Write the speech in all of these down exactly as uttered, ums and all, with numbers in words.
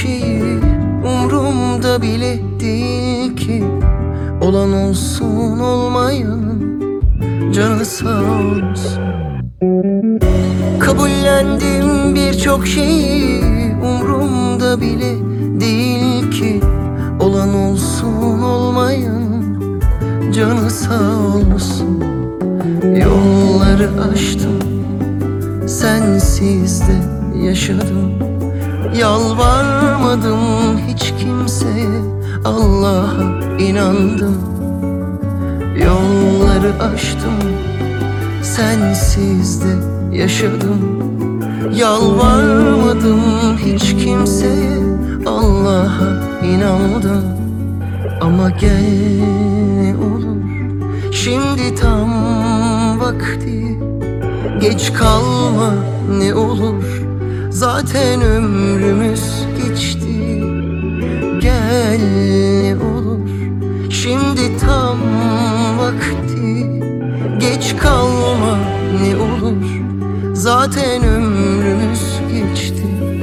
şeyi umrumda bile değil ki. Olan olsun olmayanın canı sağ olsun. Kabullendim birçok şeyi umrumda bile değil ki. Olan olsun olmayanın canı sağ olsun. Yolları aştım, sensiz de yaşadım. Yalvarmadım hiç kimseye, Allah'a inandım. Yolları aştım, sensiz de yaşadım. Yalvarmadım hiç kimseye, Allah'a inandım. Ama gel ne olur, şimdi tam vakti. Geç kalma ne olur, zaten ömrümüz geçti. Gel ne olur, şimdi tam vakti. Geç kalma ne olur, zaten ömrümüz geçti.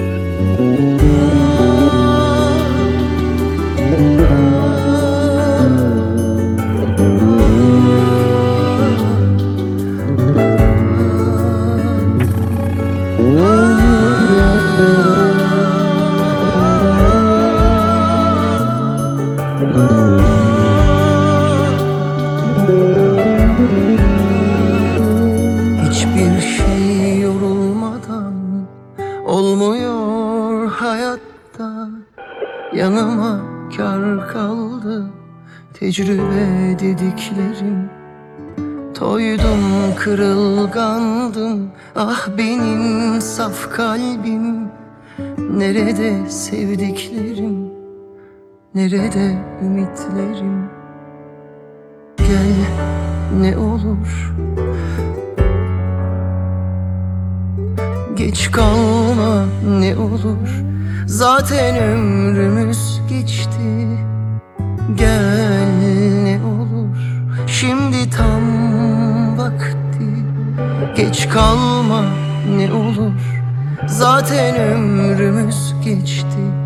Hiçbir şey yorulmadan olmuyor hayatta. Yanıma kar kaldı tecrübe dediklerim. Toydum, kırılgandım, ah benim saf kalbim. Nerede sevdiklerim, nerede ümitlerim? Gel ne olur, geç kalma ne olur, zaten ömrümüz geçti. Gel ne olur, şimdi tam vakti. Geç kalma ne olur, zaten ömrümüz geçti.